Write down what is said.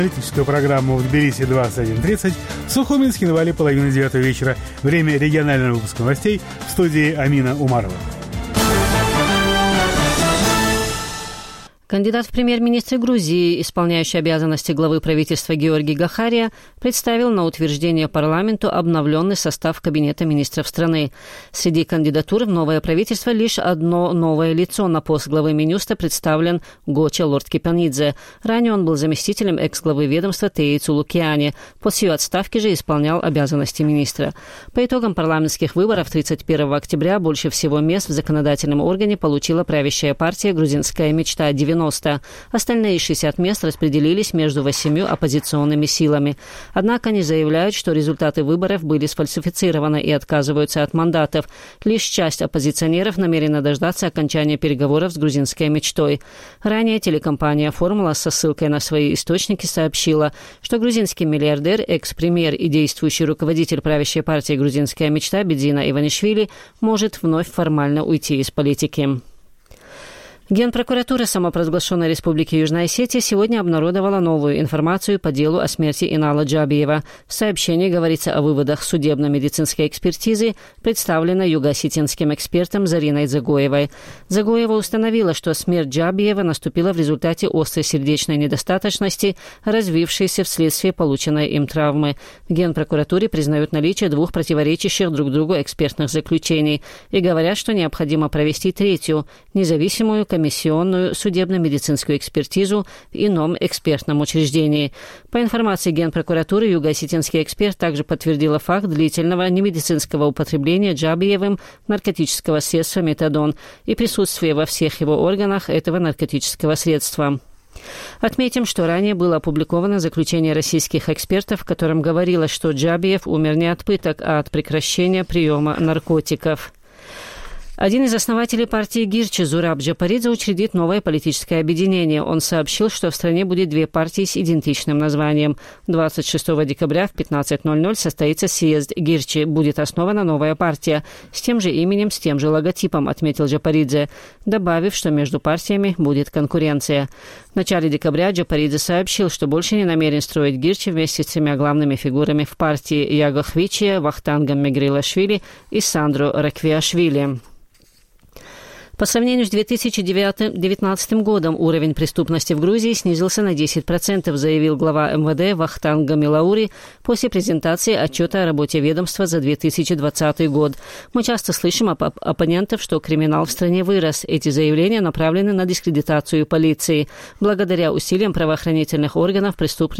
Политическую программу в Тбилиси 21:30, в Сухуминске на Вале 8:30 вечера. Время регионального выпуска новостей в студии Амина Умарова. Кандидат в премьер-министры Грузии, исполняющий обязанности главы правительства Георгий Гахария, представил на утверждение парламенту обновленный состав кабинета министров страны. Среди кандидатур в новое правительство лишь одно новое лицо. На пост главы Минюста представлен Гоча Лорд-Кипанидзе. Ранее он был заместителем экс-главы ведомства Теицу Лукиани. После ее отставки же исполнял обязанности министра. По итогам парламентских выборов 31 октября больше всего мест в законодательном органе получила правящая партия «Грузинская мечта» 90. Остальные 60 мест распределились между 8 оппозиционными силами. Однако они заявляют, что результаты выборов были сфальсифицированы и отказываются от мандатов. Лишь часть оппозиционеров намерена дождаться окончания переговоров с грузинской мечтой. Ранее телекомпания «Формула» со ссылкой на свои источники сообщила, что грузинский миллиардер, экс-премьер и действующий руководитель правящей партии «Грузинская мечта» Бидзина Иванишвили может вновь формально уйти из политики. Генпрокуратура самопровозглашенной Республики Южная Осетия сегодня обнародовала новую информацию по делу о смерти Инала Джабиева. В сообщении говорится о выводах судебно-медицинской экспертизы, представленной юго-осетинским экспертом Зариной Загоевой. Загоева установила, что смерть Джабиева наступила в результате острой сердечной недостаточности, развившейся вследствие полученной им травмы. В Генпрокуратуре признают наличие двух противоречащих друг другу экспертных заключений и говорят, что необходимо провести третью, независимую комиссионную судебно-медицинскую экспертизу в ином экспертном учреждении. По информации Генпрокуратуры, юго-осетинский эксперт также подтвердила факт длительного немедицинского употребления Джабиевым наркотического средства метадон и присутствия во всех его органах этого наркотического средства. Отметим, что ранее было опубликовано заключение российских экспертов, в котором говорилось, что Джабиев умер не от пыток, а от прекращения приема наркотиков. Один из основателей партии Гирчи, Зураб Джапаридзе, учредит новое политическое объединение. Он сообщил, что в стране будет две партии с идентичным названием. 26 декабря в 15:00 состоится съезд Гирчи. Будет основана новая партия с тем же именем, с тем же логотипом, отметил Джапаридзе, добавив, что между партиями будет конкуренция. В начале декабря Джапаридзе сообщил, что больше не намерен строить Гирчи вместе с тремя главными фигурами в партии Яго Хвичия, Вахтангом Мегрилашвили и Сандро Раквиашвили. По сравнению с 2019 годом уровень преступности в Грузии снизился на 10%, заявил глава МВД Вахтанг Гамилаури после презентации отчета о работе ведомства за 2020 год. Мы часто слышим от оппонентов, что криминал в стране вырос. Эти заявления направлены на дискредитацию полиции. Благодаря усилиям правоохранительных органов преступность